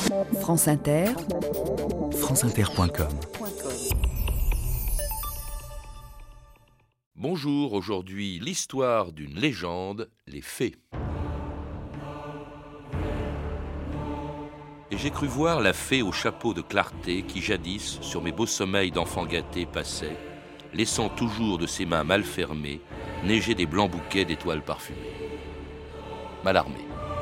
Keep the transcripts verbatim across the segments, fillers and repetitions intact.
France Inter, franceinter point com. Bonjour, aujourd'hui l'histoire d'une légende, les fées. Et j'ai cru voir la fée au chapeau de clarté qui jadis, sur mes beaux sommeils d'enfant gâté, passait, laissant toujours de ses mains mal fermées neiger des blancs bouquets d'étoiles parfumées. Mallarmé.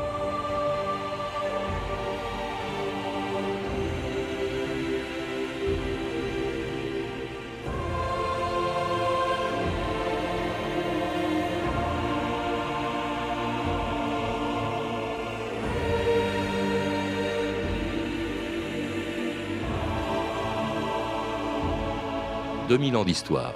deux mille ans d'histoire.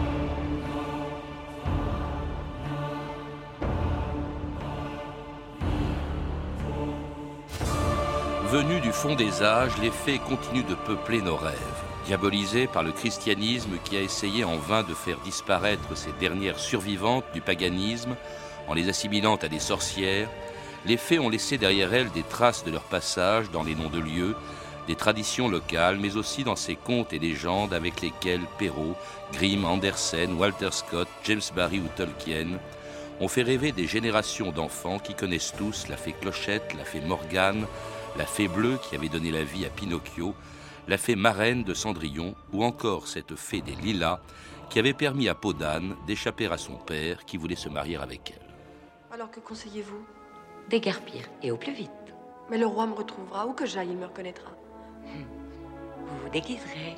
Venus du fond des âges, les fées continuent de peupler nos rêves. Diabolisées par le christianisme qui a essayé en vain de faire disparaître ces dernières survivantes du paganisme, en les assimilant à des sorcières, les fées ont laissé derrière elles des traces de leur passage dans les noms de lieux, des traditions locales, mais aussi dans ces contes et légendes avec lesquels Perrault, Grimm, Andersen, Walter Scott, James Barrie ou Tolkien ont fait rêver des générations d'enfants qui connaissent tous la fée Clochette, la fée Morgane, la fée bleue qui avait donné la vie à Pinocchio, la fée marraine de Cendrillon ou encore cette fée des lilas qui avait permis à Peau d'Âne d'échapper à son père qui voulait se marier avec elle. Alors que conseillez-vous ? Déguerpir, et au plus vite. Mais le roi me retrouvera, où que j'aille, il me reconnaîtra. Vous vous déguiserez.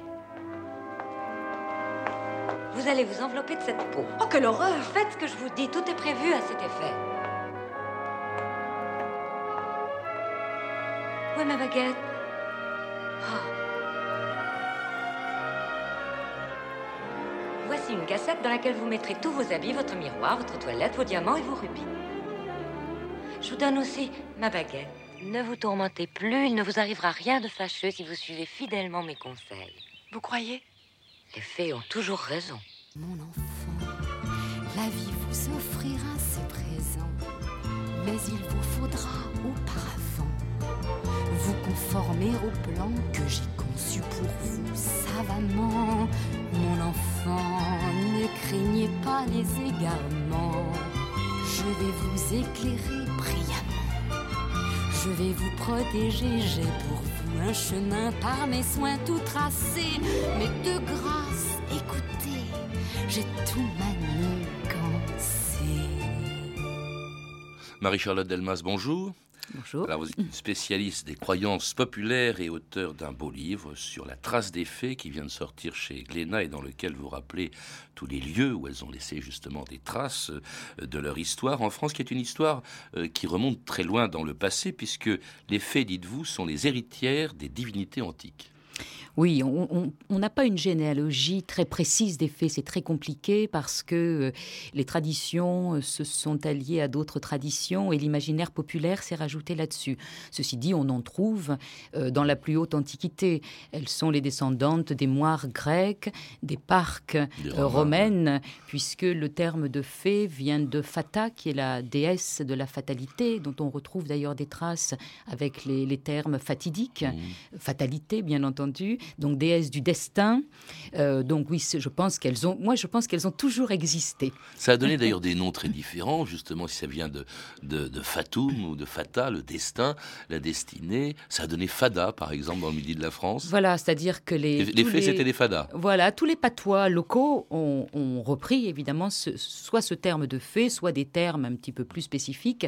Vous allez vous envelopper de cette peau. Oh, quelle horreur! Faites ce que je vous dis, tout est prévu à cet effet. Où est ma baguette? Oh. Voici une cassette dans laquelle vous mettrez tous vos habits, votre miroir, votre toilette, vos diamants et vos rubis. Je vous donne aussi ma baguette. Ne vous tourmentez plus, il ne vous arrivera rien de fâcheux si vous suivez fidèlement mes conseils. Vous croyez? Les fées ont toujours raison. Mon enfant, la vie vous offrira ses présents, mais il vous faudra auparavant vous conformer au plan que j'ai conçu pour vous savamment. Mon enfant, ne craignez pas les égarements, je vais vous éclairer brillamment. Je vais vous protéger, j'ai pour vous un chemin par mes soins tout tracé. Mais de grâce, écoutez, j'ai tout manigancé. Marie-Charlotte Delmas, bonjour. bonjour. Alors, vous êtes une spécialiste des croyances populaires et auteur d'un beau livre sur la trace des fées qui vient de sortir chez Glénat et dans lequel vous rappelez tous les lieux où elles ont laissé justement des traces de leur histoire en France, qui est une histoire qui remonte très loin dans le passé, puisque les fées, dites-vous, sont les héritières des divinités antiques. Oui, on n'a pas une généalogie très précise des fées, c'est très compliqué parce que les traditions se sont alliées à d'autres traditions et l'imaginaire populaire s'est rajouté là-dessus. Ceci dit, on en trouve dans la plus haute antiquité. Elles sont les descendantes des moires grecques, des parques romaines, puisque le terme de fée vient de Fata, qui est la déesse de la fatalité, dont on retrouve d'ailleurs des traces avec les, les termes fatidiques, mmh. fatalité bien entendu. Donc déesse du destin. Euh, donc oui, je pense qu'elles ont. Moi, je pense qu'elles ont toujours existé. Ça a donné d'ailleurs des noms très différents, justement, si ça vient de, de, de Fatum ou de Fata, le destin, la destinée. Ça a donné Fada, par exemple, dans le midi de la France. Voilà, c'est-à-dire que les. Les, les fées, les... c'était des Fadas. Voilà, tous les patois locaux ont, ont repris évidemment ce, soit ce terme de fée, soit des termes un petit peu plus spécifiques.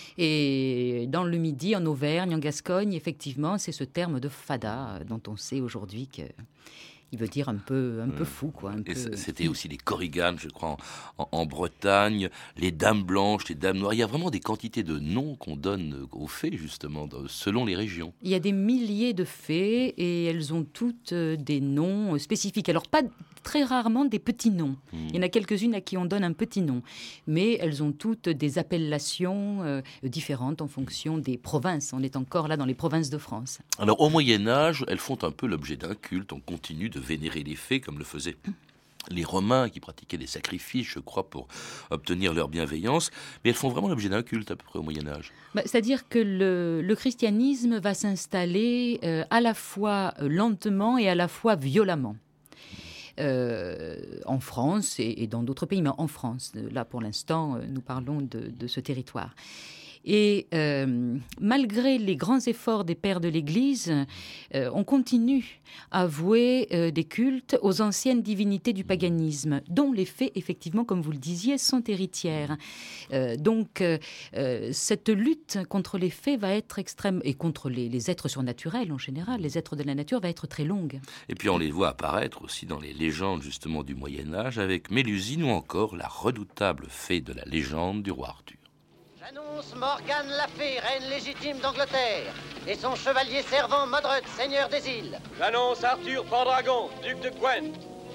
Et dans le midi, en Auvergne, en Gascogne, effectivement, c'est ce terme de Fada dont on sait aujourd'hui qu'il veut dire un peu, un peu fou, quoi. Un et peu... C'était aussi les Korriganes, je crois, en, en, en Bretagne, les dames blanches, les dames noires. Il y a vraiment des quantités de noms qu'on donne aux fées, justement, de, selon les régions. Il y a des milliers de fées et elles ont toutes des noms spécifiques. Alors, pas très rarement des petits noms. Mmh. Il y en a quelques-unes à qui on donne un petit nom. Mais elles ont toutes des appellations euh, différentes en fonction des provinces. On est encore là dans les provinces de France. Alors, au Moyen-Âge, elles font un peu l'objet d'un culte. On continue de vénérer les fées comme le faisait les Romains qui pratiquaient des sacrifices, je crois, pour obtenir leur bienveillance, mais elles font vraiment l'objet d'un culte à peu près au Moyen-Âge. Bah, c'est-à-dire que le, le christianisme va s'installer euh, à la fois lentement et à la fois violemment. Euh, en France et, et dans d'autres pays, mais en France, là pour l'instant, nous parlons de, de ce territoire. Et euh, malgré les grands efforts des pères de l'Église, euh, on continue à vouer euh, des cultes aux anciennes divinités du paganisme, dont les fées, effectivement, comme vous le disiez, sont héritières. Euh, donc, euh, cette lutte contre les fées va être extrême, et contre les, les êtres surnaturels en général, les êtres de la nature, va être très longue. Et puis on les voit apparaître aussi dans les légendes justement du Moyen-Âge, avec Mélusine ou encore la redoutable fée de la légende du roi Arthur. J'annonce Morgane la fée, reine légitime d'Angleterre, et son chevalier servant Modred, seigneur des îles. J'annonce Arthur Pendragon, duc de Gwent.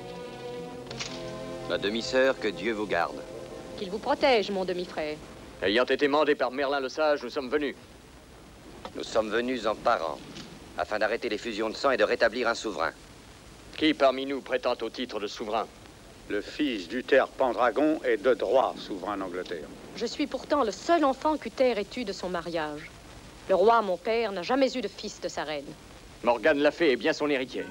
Ma demi-sœur, que Dieu vous garde. Qu'il vous protège, mon demi-frère. Ayant été mandé par Merlin le Sage, nous sommes venus. Nous sommes venus en parents, afin d'arrêter les fusions de sang et de rétablir un souverain. Qui parmi nous prétend au titre de souverain? Le fils d'Uther Pendragon est de droit souverain d'Angleterre. Je suis pourtant le seul enfant qu'Uther ait eu de son mariage. Le roi, mon père, n'a jamais eu de fils de sa reine. Morgane la fée est bien son héritière.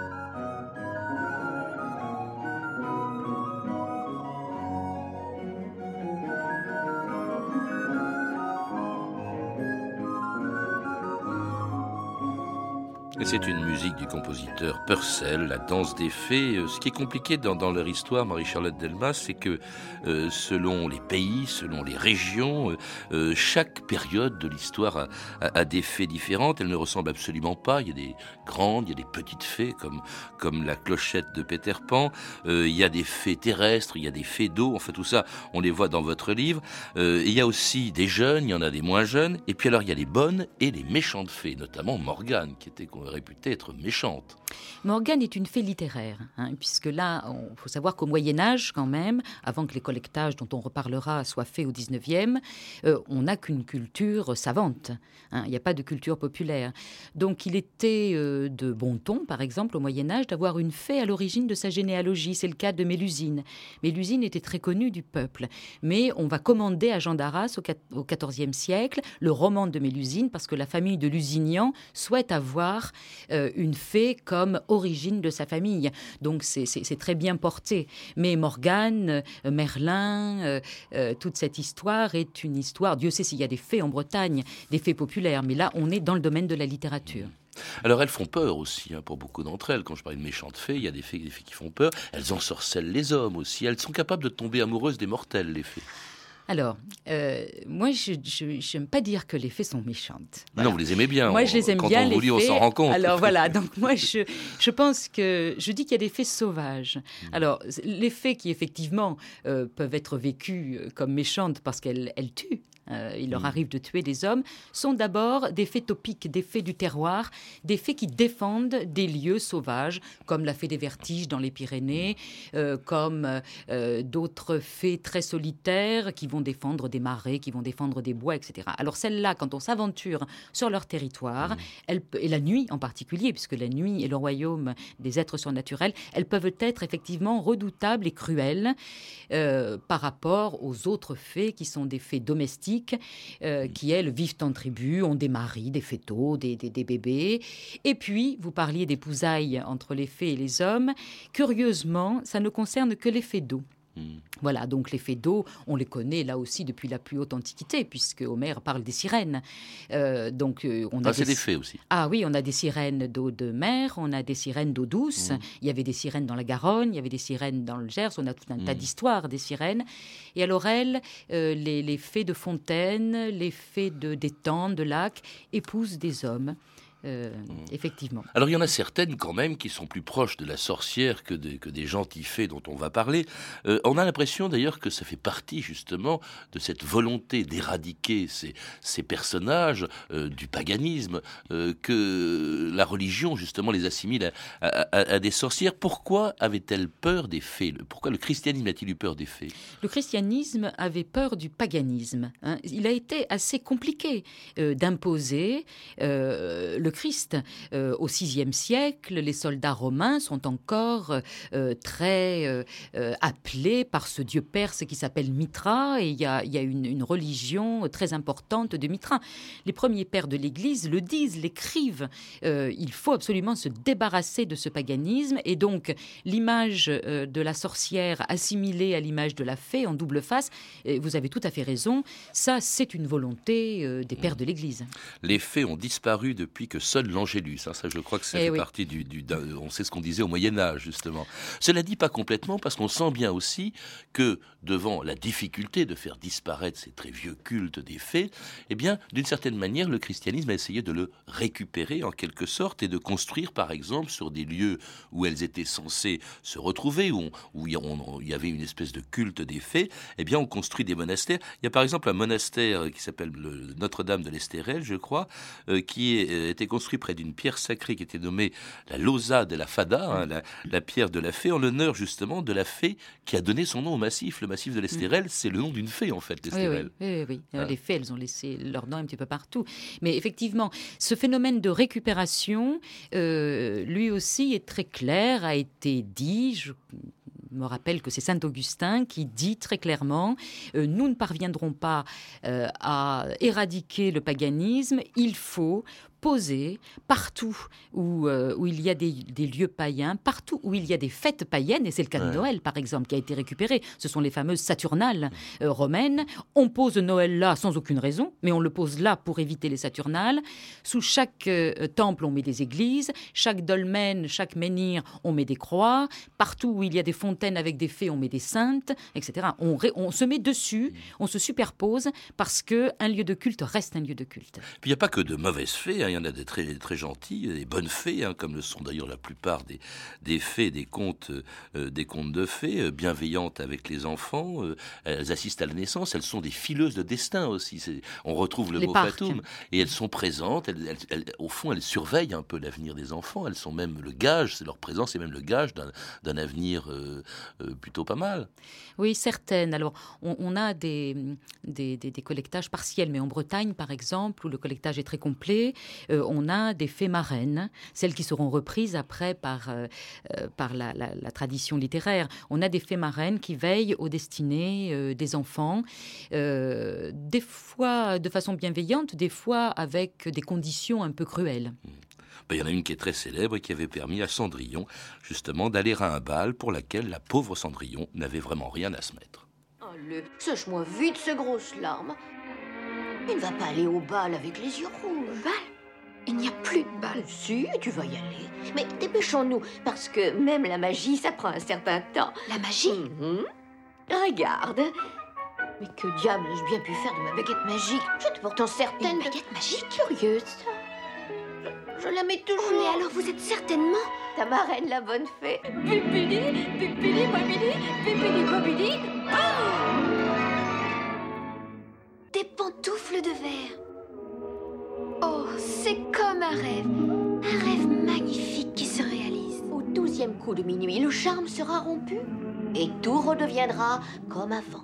Et c'est une musique du compositeur Purcell, La danse des fées. Ce qui est compliqué dans, dans leur histoire, Marie-Charlotte Delmas, c'est que euh, selon les pays, selon les régions, euh, chaque période de l'histoire a, a, a des fées différentes. Elles ne ressemblent absolument pas. Il y a des grandes, il y a des petites fées, comme, comme la clochette de Peter Pan. Euh, il y a des fées terrestres, il y a des fées d'eau. Enfin, tout ça, on les voit dans votre livre. Euh, il y a aussi des jeunes, il y en a des moins jeunes. Et puis alors, il y a les bonnes et les méchantes fées, notamment Morgane, qui était réputée être méchante. Morgane est une fée littéraire, hein, puisque là, il faut savoir qu'au Moyen-Âge, quand même, avant que les collectages dont on reparlera soient faits au dix-neuvième, euh, on n'a qu'une culture savante. Hein, il n'y a pas de culture populaire. Donc, il était euh, de bon ton, par exemple, au Moyen-Âge, d'avoir une fée à l'origine de sa généalogie. C'est le cas de Mélusine. Mélusine était très connue du peuple. Mais on va commander à Jean d'Arras, au quatorzième siècle, le roman de Mélusine, parce que la famille de Lusignan souhaite avoir euh, une fée comme origine de sa famille. Donc c'est, c'est, c'est très bien porté. Mais Morgane, euh, Merlin, euh, euh, toute cette histoire est une histoire, Dieu sait s'il y a des fées en Bretagne, des fées populaires, mais là on est dans le domaine de la littérature. Alors elles font peur aussi, hein, pour beaucoup d'entre elles. Quand je parle de méchantes fées, il y a des fées, des fées qui font peur. Elles ensorcellent les hommes aussi. Elles sont capables de tomber amoureuses des mortels, les fées. Alors, euh, moi, je n'aime pas dire que les fées sont méchantes. Voilà. Non, vous les aimez bien. Moi, on, je les aime quand bien, on vous les lit, fées. on s'en rend compte. Alors, voilà. Donc, moi, je, je pense que... Je dis qu'il y a des fées sauvages. Alors, les fées qui, effectivement, euh, peuvent être vécues comme méchantes parce qu'elles elles tuent. Euh, il leur arrive de tuer des hommes, sont d'abord des fées topiques, des fées du terroir, des fées qui défendent des lieux sauvages, comme la fée des vertiges dans les Pyrénées, euh, comme euh, d'autres fées très solitaires qui vont défendre des marais, qui vont défendre des bois, et cetera. Alors celles-là, quand on s'aventure sur leur territoire, elles, et la nuit en particulier, puisque la nuit est le royaume des êtres surnaturels, elles peuvent être effectivement redoutables et cruelles euh, par rapport aux autres fées qui sont des fées domestiques, Euh, qui, elles, vivent en tribu, ont des maris, des fétaux, des, des, des bébés. Et puis, vous parliez d'épousailles entre les fées et les hommes. Curieusement, ça ne concerne que les fées d'eau. Mmh. Voilà, donc les fées d'eau, on les connaît là aussi depuis la plus haute antiquité, puisque Homère parle des sirènes. Euh, donc, euh, on a ah, des... c'est des fées aussi. Ah oui, on a des sirènes d'eau de mer, on a des sirènes d'eau douce, mmh. il y avait des sirènes dans la Garonne, il y avait des sirènes dans le Gers, on a tout un mmh. tas d'histoires des sirènes. Et alors elles, euh, les, les fées de fontaine, les fées de, d'étangs, de lacs, épousent des hommes. Euh, mmh. Effectivement. Alors il y en a certaines quand même qui sont plus proches de la sorcière que, de, que des gentilles fées dont on va parler. Euh, on a l'impression d'ailleurs que ça fait partie justement de cette volonté d'éradiquer ces, ces personnages euh, du paganisme, euh, que la religion justement les assimile à, à, à, à des sorcières. Pourquoi avait-elle peur des fées ? Pourquoi le christianisme a-t-il eu peur des fées ? Le christianisme avait peur du paganisme. Hein. Il a été assez compliqué euh, d'imposer euh, le le Christ. Euh, au sixième siècle, les soldats romains sont encore euh, très euh, euh, appelés par ce dieu perse qui s'appelle Mitra, et il y a, il y a une, une religion très importante de Mitra. Les premiers pères de l'Église le disent, l'écrivent. Euh, il faut absolument se débarrasser de ce paganisme, et donc l'image euh, de la sorcière assimilée à l'image de la fée en double face, et vous avez tout à fait raison, ça c'est une volonté euh, des pères de l'Église. Les fées ont disparu depuis que seul l'Angélus, hein, ça je crois que ça eh fait oui. partie du, du on sait ce qu'on disait au Moyen-Âge justement. Cela dit pas complètement, parce qu'on sent bien aussi que devant la difficulté de faire disparaître ces très vieux cultes des fées, eh bien d'une certaine manière le christianisme a essayé de le récupérer en quelque sorte et de construire par exemple sur des lieux où elles étaient censées se retrouver, où, on, où il, on, il y avait une espèce de culte des fées, eh bien on construit des monastères. Il y a par exemple un monastère qui s'appelle le Notre-Dame de l'Estérel, je crois, euh, qui a été construit près d'une pierre sacrée qui était nommée la Losa de la Fada, hein, la, la pierre de la fée, en l'honneur justement de la fée qui a donné son nom au massif. Le massif de l'Estérel, mmh. c'est le nom d'une fée en fait, l'Estérel. Oui, oui, oui, oui. Hein. Les fées, elles ont laissé leur nom un petit peu partout. Mais effectivement, ce phénomène de récupération, euh, lui aussi est très clair, a été dit, je me rappelle que c'est saint Augustin qui dit très clairement euh, « Nous ne parviendrons pas euh, à éradiquer le paganisme, il faut poser partout où, euh, où il y a des, des lieux païens, partout où il y a des fêtes païennes, et c'est le cas ouais. de Noël par exemple qui a été récupéré, ce sont les fameuses Saturnales euh, romaines. On pose Noël là sans aucune raison, mais on le pose là pour éviter les Saturnales. Sous chaque euh, temple on met des églises, chaque dolmen, chaque menhir on met des croix, partout où il y a des fontaines avec des fées on met des saintes, et cetera. On, ré, on se met dessus, on se superpose parce qu'un lieu de culte reste un lieu de culte. Puis il n'y a pas que de mauvaises fées, hein. Il y en a des très, très gentilles, des bonnes fées, hein, comme le sont d'ailleurs la plupart des, des fées, des contes, euh, des contes de fées, euh, bienveillantes avec les enfants. Euh, elles assistent à la naissance, elles sont des fileuses de destin aussi. C'est, on retrouve le les mot parcs. fatum. Et elles sont présentes, elles, elles, elles, au fond, elles surveillent un peu l'avenir des enfants. Elles sont même le gage, c'est leur présence est même le gage d'un, d'un avenir euh, euh, plutôt pas mal. Oui, certaines. Alors, on, on a des, des, des, des collectages partiels, mais en Bretagne, par exemple, où le collectage est très complet, euh, on a des fées marraines, celles qui seront reprises après par, euh, par la, la, la tradition littéraire. On a des fées marraines qui veillent aux destinées euh, des enfants, euh, des fois de façon bienveillante, des fois avec des conditions un peu cruelles. Mmh. Ben, il y en a une qui est très célèbre et qui avait permis à Cendrillon, justement, d'aller à un bal pour laquelle la pauvre Cendrillon n'avait vraiment rien à se mettre. Allez, sèche-moi vite ces grosses larmes. Il ne va pas aller au bal avec les yeux rouges. Bal ? Il n'y a plus de bal. Si, tu vas y aller. Mais dépêchons-nous, parce que même la magie, ça prend un certain temps. La magie ? mm-hmm. Regarde. Mais que diable ai-je bien pu faire de ma baguette magique ? J'étais pourtant certaine. Une baguette magique ? Curieuse, ça. Je la mets toujours. Oh, mais alors vous êtes certainement ta marraine, la bonne fée. Pupili, pupili, bobili, pupili, bobili. Oh ! Des pantoufles de verre. Oh, c'est comme un rêve. Un rêve magnifique qui se réalise. Au douzième coup de minuit, le charme sera rompu et tout redeviendra comme avant.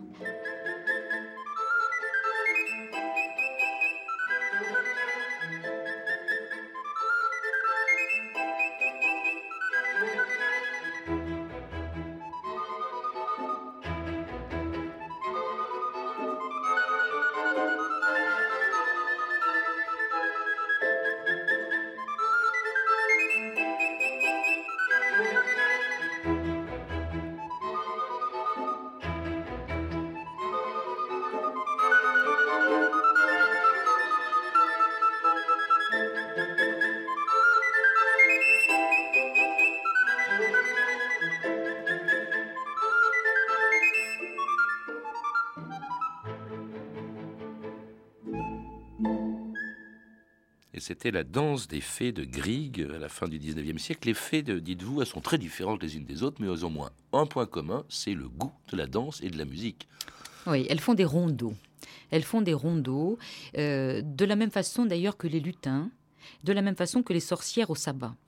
Et c'était la danse des fées de Grieg à la fin du dix-neuvième siècle. Les fées, de, dites-vous, elles sont très différentes les unes des autres, mais elles ont au moins un point commun, c'est le goût de la danse et de la musique. Oui, elles font des rondeaux. Elles font des rondeaux, euh, de la même façon d'ailleurs que les lutins, de la même façon que les sorcières au sabbat.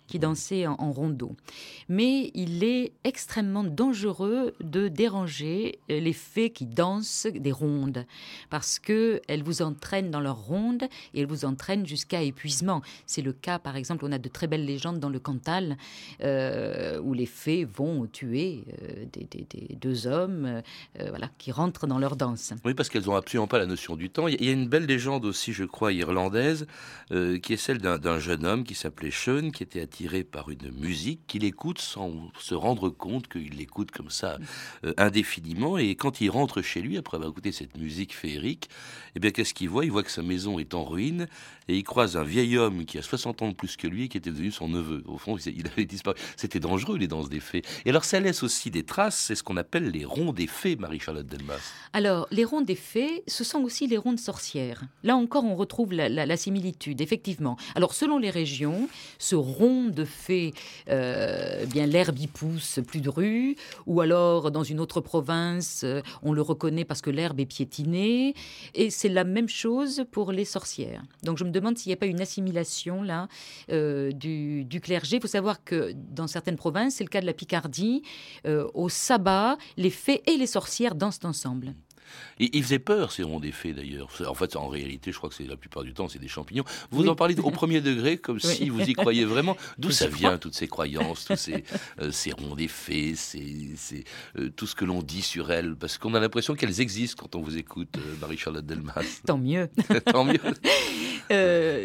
qui dansaient en, en rondeau. Mais il est extrêmement dangereux de déranger les fées qui dansent des rondes, parce qu'elles vous entraînent dans leurs rondes et elles vous entraînent jusqu'à épuisement. C'est le cas, par exemple, on a de très belles légendes dans le Cantal, euh, où les fées vont tuer euh, des, des, des deux hommes euh, voilà, qui rentrent dans leur danse. Oui, parce qu'elles n'ont absolument pas la notion du temps. Il y a une belle légende aussi, je crois, irlandaise, euh, qui est celle d'un, d'un jeune homme qui s'appelait Sean, qui était attiré par une musique qu'il écoute sans se rendre compte qu'il l'écoute comme ça euh, indéfiniment. Et quand il rentre chez lui, après avoir écouté cette musique féerique, eh bien, qu'est-ce qu'il voit ? Il voit que sa maison est en ruine et il croise un vieil homme qui a soixante ans de plus que lui et qui était devenu son neveu. Au fond, il avait disparu. C'était dangereux, les danses des fées. Et alors, ça laisse aussi des traces. C'est ce qu'on appelle les ronds des fées, Marie-Charlotte Delmas. Alors, les ronds des fées, ce sont aussi les rondes sorcières. Là encore, on retrouve la, la, la similitude, effectivement. Alors, selon les régions, ce rond de fées, euh, bien l'herbe y pousse plus de rue, ou alors dans une autre province, euh, on le reconnaît parce que l'herbe est piétinée. Et c'est la même chose pour les sorcières. Donc, je me demande s'il n'y a pas une assimilation là euh, du, du clergé. Il faut savoir que dans certaines provinces, c'est le cas de la Picardie, euh, au sabbat, les fées et les sorcières dansent ensemble. Et ils faisaient peur, ces ronds des fées, d'ailleurs. En fait, en réalité, je crois que c'est la plupart du temps, c'est des champignons. Vous oui. en parlez au premier degré, comme oui. si vous y croyez vraiment. D'où ça vient, toutes ces croyances, tous ces, euh, ces ronds des fées, ces, ces, euh, tout ce que l'on dit sur elles? Parce qu'on a l'impression qu'elles existent quand on vous écoute, euh, Marie-Charlotte Delmas. Tant mieux. Tant mieux. Euh,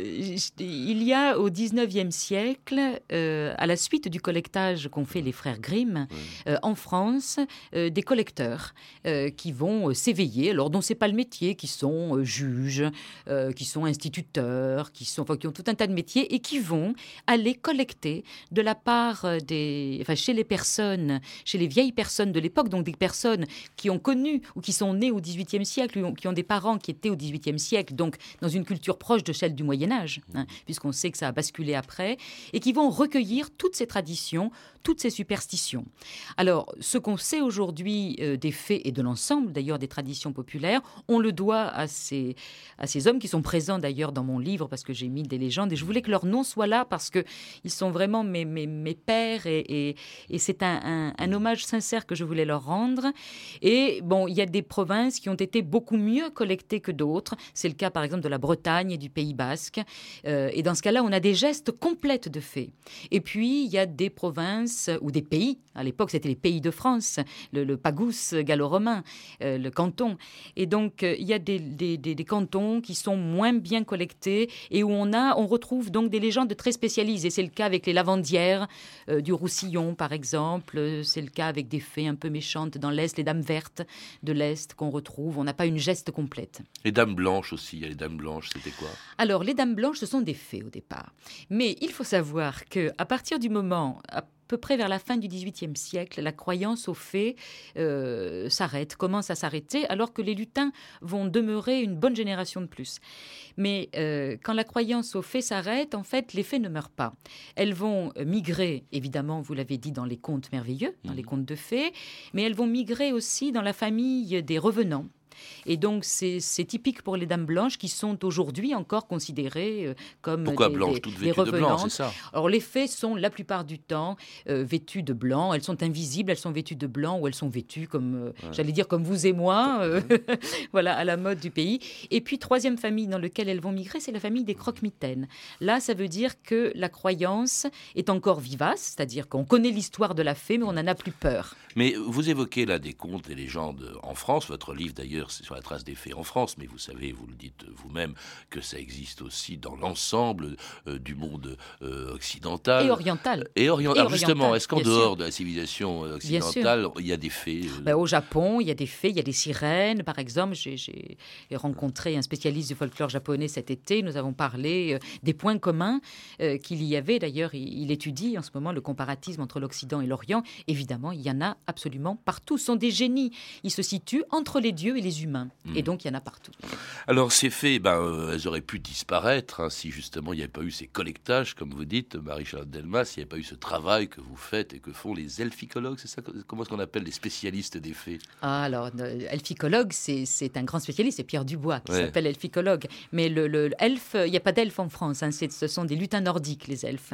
il y a au dix-neuvième siècle, euh, à la suite du collectage qu'ont fait les frères Grimm, oui. euh, en France, euh, des collecteurs euh, qui vont euh, s'éveiller, alors dont c'est pas le métier, qui sont euh, juges, euh, qui sont instituteurs, qui sont, enfin, qui ont tout un tas de métiers et qui vont aller collecter de la part des, enfin, chez les personnes, chez les vieilles personnes de l'époque, donc des personnes qui ont connu ou qui sont nées au dix-huitième siècle, qui ont des parents qui étaient au dix-huitième siècle, donc dans une culture proche de celle du Moyen-Âge, hein, puisqu'on sait que ça a basculé après, et qui vont recueillir toutes ces traditions, toutes ces superstitions. Alors, ce qu'on sait aujourd'hui euh, des faits et de l'ensemble, d'ailleurs, des traditions populaires, on le doit à ces, à ces hommes qui sont présents, d'ailleurs, dans mon livre, parce que j'ai mis des légendes, et je voulais que leur nom soit là, parce qu'ils sont vraiment mes, mes, mes pères, et, et, et c'est un, un, un hommage sincère que je voulais leur rendre. Et bon, il y a des provinces qui ont été beaucoup mieux collectées que d'autres. C'est le cas, par exemple, de la Bretagne et du Pays Basque. Euh, et dans ce cas-là, on a des gestes complètes de fées. Et puis, il y a des provinces ou des pays. À l'époque, c'était les pays de France, le, le pagus gallo-romain, euh, le canton. Et donc, euh, il y a des, des, des, des cantons qui sont moins bien collectés et où on, a, on retrouve donc des légendes très spécialisées. C'est le cas avec les lavandières euh, du Roussillon, par exemple. C'est le cas avec des fées un peu méchantes dans l'Est, les dames vertes de l'Est qu'on retrouve. On n'a pas une geste complète. Les dames blanches aussi. Il y a les dames blanches, c'était quoi ? Alors, les dames blanches, ce sont des fées au départ. Mais il faut savoir qu'à partir du moment... À peu près vers la fin du dix-huitième siècle, la croyance aux fées euh, s'arrête, commence à s'arrêter, alors que les lutins vont demeurer une bonne génération de plus. Mais euh, quand la croyance aux fées s'arrête, en fait, les fées ne meurent pas. Elles vont migrer, évidemment, vous l'avez dit, dans les contes merveilleux, dans mmh. les contes de fées, mais elles vont migrer aussi dans la famille des revenants. Et donc, c'est, c'est typique pour les dames blanches qui sont aujourd'hui encore considérées euh, comme Pourquoi des, blanches, des, toutes des vêtues revenantes. De blanc, c'est ça. Alors, les fées sont la plupart du temps euh, vêtues de blanc. Elles sont invisibles, elles sont vêtues de blanc ou elles sont vêtues comme, euh, ouais. j'allais dire, comme vous et moi, euh, voilà, à la mode du pays. Et puis, troisième famille dans laquelle elles vont migrer, c'est la famille des croque-mitaines. Là, ça veut dire que la croyance est encore vivace, c'est-à-dire qu'on connaît l'histoire de la fée, mais on n'en a plus peur. Mais vous évoquez là des contes et légendes en France. Votre livre, d'ailleurs, c'est sur la trace des fées en France, mais vous savez, vous le dites vous-même, que ça existe aussi dans l'ensemble euh, du monde euh, occidental. Et oriental. Et, orient... et Alors justement, oriental, est-ce qu'en dehors sûr. de la civilisation occidentale, il y a des fées euh... ben, Au Japon, il y a des fées, il y a des sirènes. Par exemple, j'ai, j'ai rencontré un spécialiste du folklore japonais cet été. Nous avons parlé euh, des points communs euh, qu'il y avait. D'ailleurs, il, il étudie en ce moment le comparatisme entre l'Occident et l'Orient. Évidemment, il y en a absolument partout. Ce sont des génies. Ils se situent entre les dieux et les humains. Mmh. Et donc, il y en a partout. Alors, ces fées, ben, euh, elles auraient pu disparaître hein, si justement il n'y avait pas eu ces collectages, comme vous dites, Marie-Charlotte Delmas, s'il n'y avait pas eu ce travail que vous faites et que font les elficologues, c'est ça? Comment est-ce qu'on appelle les spécialistes des fées? Ah, alors, euh, elficologue, c'est, c'est un grand spécialiste, c'est Pierre Dubois qui ouais. s'appelle elficologue. Mais le, le, le elfe, il n'y a pas d'elfe en France, hein, c'est, ce sont des lutins nordiques, les elfes.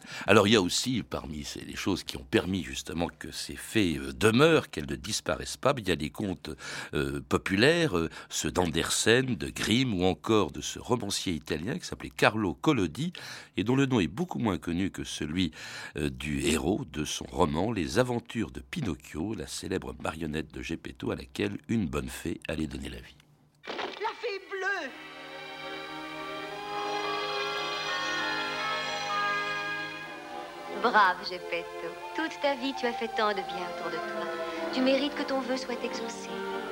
Alors il y a aussi, parmi ces, les choses qui ont permis justement que ces faits euh, demeurent, qu'elles ne disparaissent pas, il y a des contes euh, populaires, euh, ceux d'Andersen, de Grimm ou encore de ce romancier italien qui s'appelait Carlo Collodi et dont le nom est beaucoup moins connu que celui euh, du héros de son roman Les Aventures de Pinocchio, la célèbre marionnette de Geppetto à laquelle une bonne fée allait donner la vie. La fée bleue! Brave Geppetto, toute ta vie tu as fait tant de bien autour de toi. Tu mérites que ton vœu soit exaucé.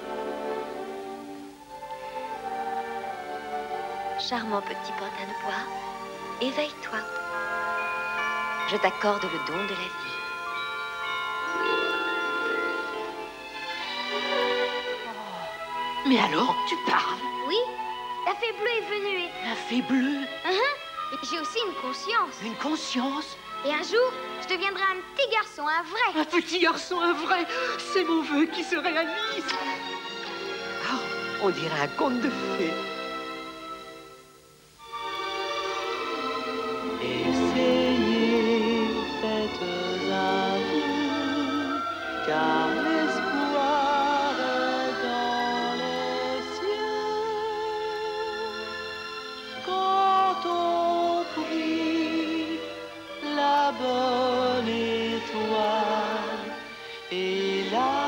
Charmant petit pantin de bois, éveille-toi. Je t'accorde le don de la vie. Oh. Mais alors, tu parles? Oui, la fée bleue est venue et... La fée bleue? Uh-huh. Et j'ai aussi une conscience. Une conscience? Et un jour, je deviendrai un petit garçon, un vrai. Un petit garçon, un vrai. C'est mon vœu qui se réalise. Ah, on dirait un conte de fées. Essayez, faites un vœu, car l'espoir est dans les cieux. Quand on prie la bonne étoile et la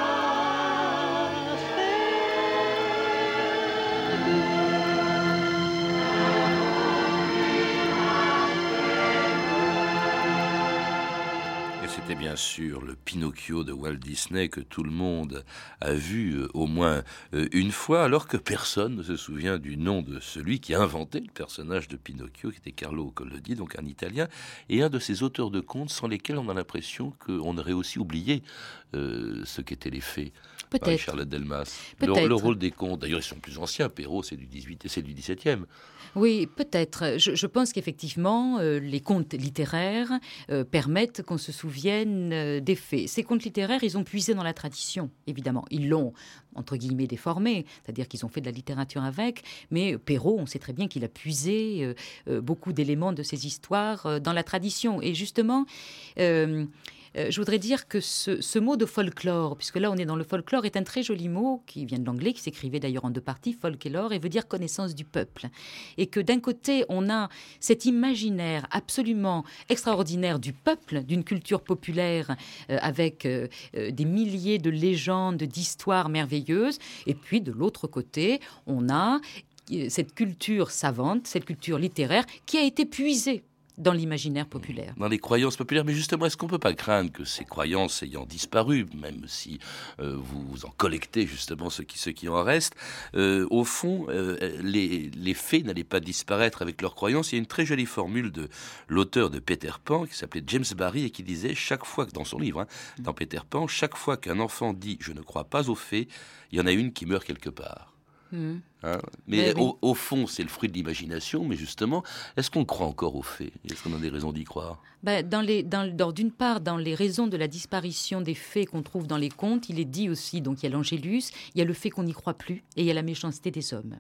C'était bien sûr le Pinocchio de Walt Disney que tout le monde a vu euh, au moins euh, une fois, alors que personne ne se souvient du nom de celui qui a inventé le personnage de Pinocchio, qui était Carlo Collodi, donc un Italien, et un de ces auteurs de contes sans lesquels on a l'impression qu'on aurait aussi oublié euh, ce qu'étaient les fées. Peut-être. Charlotte Delmas. Peut-être. Le, le rôle des contes, d'ailleurs ils sont plus anciens, Perrault c'est du dix-huit et c'est du dix-septième. Oui, peut-être. Je, je pense qu'effectivement, euh, les contes littéraires euh, permettent qu'on se souvienne euh, des faits. Ces contes littéraires, ils ont puisé dans la tradition, évidemment. Ils l'ont, entre guillemets, déformé, c'est-à-dire qu'ils ont fait de la littérature avec, mais Perrault, on sait très bien qu'il a puisé euh, euh, beaucoup d'éléments de ces histoires euh, dans la tradition. Et justement... Euh, Euh, je voudrais dire que ce, ce mot de folklore, puisque là on est dans le folklore, est un très joli mot qui vient de l'anglais, qui s'écrivait d'ailleurs en deux parties, folk et lore, et veut dire connaissance du peuple. Et que d'un côté on a cet imaginaire absolument extraordinaire du peuple, d'une culture populaire euh, avec euh, euh, des milliers de légendes, d'histoires merveilleuses, et puis de l'autre côté on a cette culture savante, cette culture littéraire qui a été puisée dans l'imaginaire populaire. Dans les croyances populaires, mais justement, est-ce qu'on ne peut pas craindre que ces croyances ayant disparu, même si euh, vous en collectez justement ce qui, ce qui en reste, euh, au fond, euh, les, les faits n'allaient pas disparaître avec leurs croyances. Il y a une très jolie formule de l'auteur de Peter Pan, qui s'appelait James Barrie, et qui disait, chaque fois que, dans son livre, hein, dans Peter Pan, chaque fois qu'un enfant dit « je ne crois pas aux faits », il y en a une qui meurt quelque part. Mmh. Hein, mais oui. au, au fond, c'est le fruit de l'imagination. Mais justement, est-ce qu'on croit encore aux faits? Est-ce qu'on a des raisons d'y croire? ben, dans les, dans, dans, D'une part, dans les raisons de la disparition des faits qu'on trouve dans les contes, il est dit aussi, donc il y a l'Angélus, il y a le fait qu'on n'y croit plus, et il y a la méchanceté des hommes.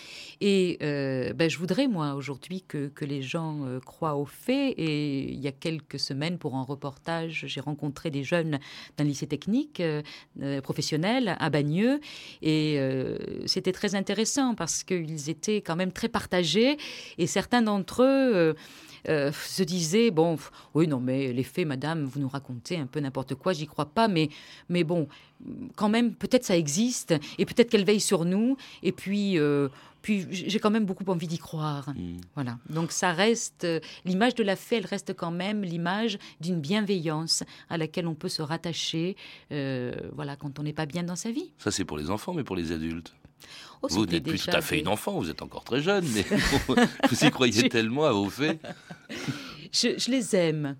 Et euh, ben, je voudrais, moi, aujourd'hui, que, que les gens euh, croient aux faits. Et il y a quelques semaines, pour un reportage, j'ai rencontré des jeunes d'un lycée technique euh, euh, professionnel à Bagneux. Et euh, c'était très intéressant parce qu'ils étaient quand même très partagés. Et certains d'entre eux... Euh, Euh, se disait, bon, oui, non, mais les faits, madame, vous nous racontez un peu n'importe quoi, j'y crois pas, mais, mais bon, quand même, peut-être ça existe, et peut-être qu'elle veille sur nous, et puis, euh, puis j'ai quand même beaucoup envie d'y croire. Mmh. Voilà. Donc ça reste, euh, l'image de la fée, elle reste quand même l'image d'une bienveillance à laquelle on peut se rattacher, euh, voilà, quand on n'est pas bien dans sa vie. Ça, c'est pour les enfants, mais pour les adultes? Oh, vous n'êtes plus tout à fait des... une enfant, vous êtes encore très jeune, mais vous, vous y croyez je... tellement à vos faits. Je, je les aime.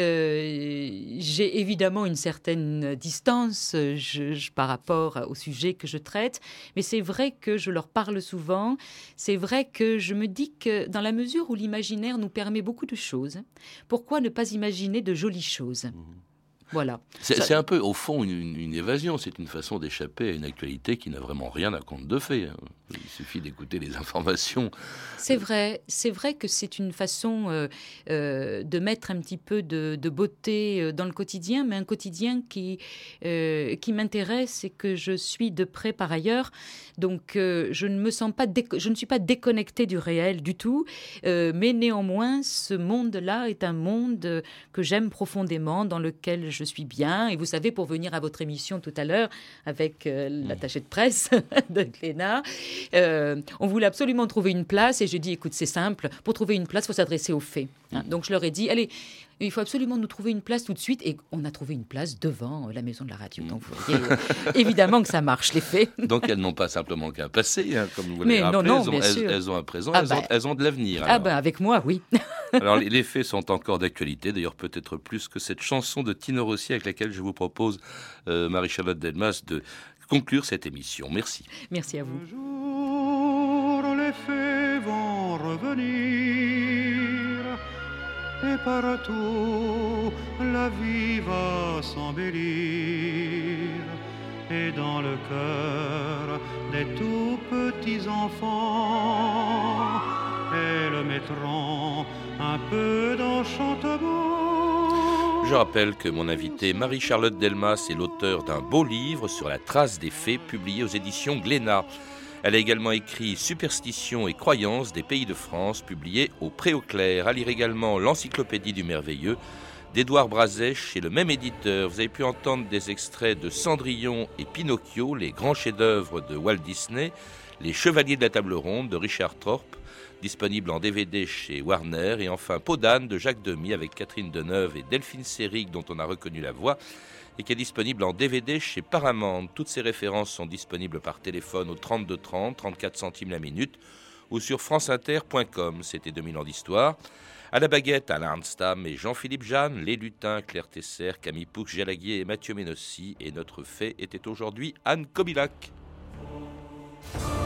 Euh, j'ai évidemment une certaine distance je, je, par rapport au sujet que je traite, mais c'est vrai que je leur parle souvent. C'est vrai que je me dis que dans la mesure où l'imaginaire nous permet beaucoup de choses, pourquoi ne pas imaginer de jolies choses ? Mmh. Voilà. C'est, Ça... c'est un peu, au fond, une, une évasion. C'est une façon d'échapper à une actualité qui n'a vraiment rien à conte de fait. Il suffit d'écouter les informations. C'est vrai, c'est vrai que c'est une façon euh, euh, de mettre un petit peu de, de beauté dans le quotidien, mais un quotidien qui, euh, qui m'intéresse et que je suis de près par ailleurs. Donc euh, je ne me sens pas, déco- je ne suis pas déconnectée du réel du tout, euh, mais néanmoins ce monde-là est un monde que j'aime profondément, dans lequel je suis bien. Et vous savez, pour venir à votre émission tout à l'heure avec euh, l'attaché de presse de Glénat, Euh, on voulait absolument trouver une place et j'ai dit, écoute, c'est simple, pour trouver une place, il faut s'adresser aux faits. Hein. Donc je leur ai dit, allez, il faut absolument nous trouver une place tout de suite. Et on a trouvé une place devant la maison de la radio. Donc vous voyez, euh, évidemment que ça marche, les faits. Donc elles n'ont pas simplement qu'un passé, hein, comme vous Mais l'avez non, rappelé, non, elles, ont, bien elles, sûr. elles ont un présent, Ah elles, bah, ont, elles ont de l'avenir. Ah ben avec moi, oui. Alors les, les faits sont encore d'actualité, d'ailleurs peut-être plus que cette chanson de Tino Rossi avec laquelle je vous propose, euh, Marie-Charlotte Delmas, de conclure cette émission. Merci. Merci à vous. Un jour, les fées vont revenir et partout la vie va s'embellir. Et dans le cœur des tout petits enfants, elles mettront un peu d'enchantement. Je rappelle que mon invitée Marie-Charlotte Delmas est l'auteure d'un beau livre sur la trace des fées publié aux éditions Glénat. Elle a également écrit Superstitions et croyances des pays de France, publié au Pré-au-Clair. À lire également l'Encyclopédie du merveilleux d'Édouard Brazet chez le même éditeur. Vous avez pu entendre des extraits de Cendrillon et Pinocchio, les grands chefs-d'œuvre de Walt Disney, Les Chevaliers de la Table Ronde de Richard Thorpe, disponible en D V D chez Warner, et enfin Peau d'âne de Jacques Demy avec Catherine Deneuve et Delphine Seyrig dont on a reconnu la voix et qui est disponible en D V D chez Paramount. Toutes ces références sont disponibles par téléphone au trente-deux trente, trente-quatre centimes la minute ou sur franceinter point com. C'était deux mille ans d'histoire. À la baguette, Alain Arnstam et Jean-Philippe Jeanne, les lutins, Claire Tesser, Camille Poux-Jalaguier et Mathieu Ménossi. Et notre fée était aujourd'hui Anne Kobilac.